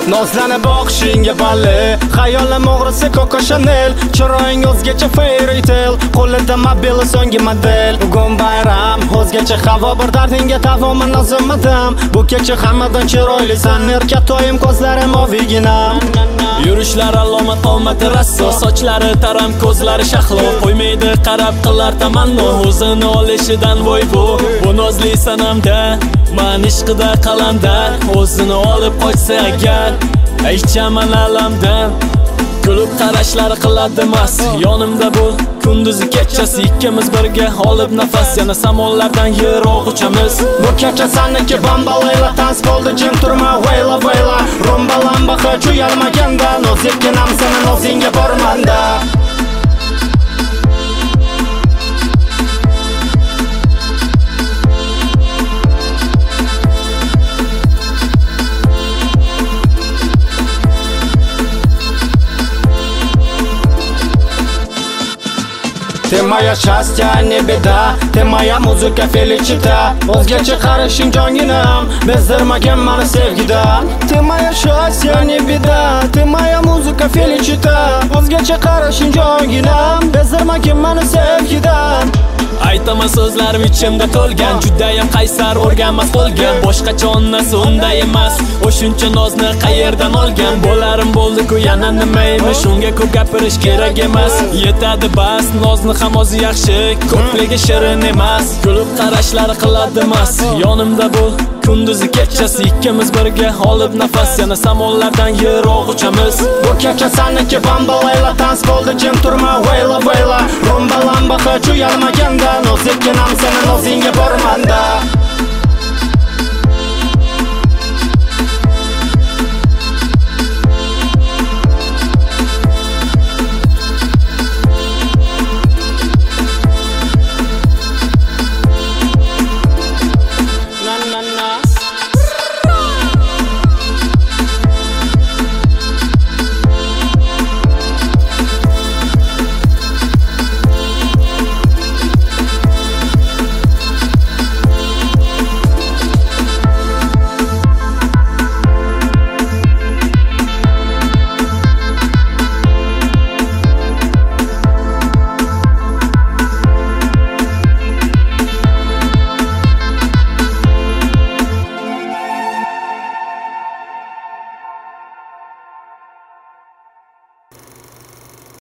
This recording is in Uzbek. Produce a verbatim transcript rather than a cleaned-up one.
Nozlanib boqishingga balli, xayolim o'g'risi Coco Chanel, chiroying o'zgacha fairy tale, qo'lida mobil so'nggi model. Bugun bayram, o'zgacha havo, bir dardingga tavoman nozimadim. Bu kecha hammadan chiroylisan, erkatoyim ko'zlarim ovigina. Yurishlari alomat qomati rasso, sochlari taram, ko'zlari shahlo, qo'ymaydi qarab qilar tamanno, o'zini olishidan voy bu. Bu nozli sanamda, men ishqida qalamda, o'zini olib qochsa agar, aytchaman alamdan. Kulib qarashlari qiladi mas, yonimda bo'l kunduzi kechasi, ikkimiz birga olib nafas, yana samonlardan yiroq uchamiz. Bu kecha saniki bambalayla, tans bo'ldi jim turma vayla vayla, rumbalamba hech uyalmaganda, nozikkinam seni nozingga bormanda. Ты моя счастье, не беда, ты моя muzika felicita. O'zgacha qarashing jonginam, bezdirmagin meni sevgidan. Ты моя счастье, не беда, ты моя muzika felicita. O'zgacha qarashing jonginam, bezdirmagin meni sevgidan. Aytaman so'zlarim ichimda to'lgan, judayam qaysar o'rganmas bo'lgan, boshqacha onnasi unday emas. O shuncha nozni qayerdan olgan, bo'larim bo'ldi-ku yana nimaymish, unga ko'p gapirish kerak emas. Yetadi bas, nozni ham o'zi yaxshi, ko'pligi shirin emas. Kulib qarashlari qiladi mas, yonimda bo'l kunduzi kechasi, ikkimiz birga olib nafas, yana samonlardan yiroq uchamiz. Bu kecha saniki bambalayla, tans bo'ldi jim turma vayla vayla, rumbalamba hech uyalmaganda, nozikkinam seni nozingga bormanda.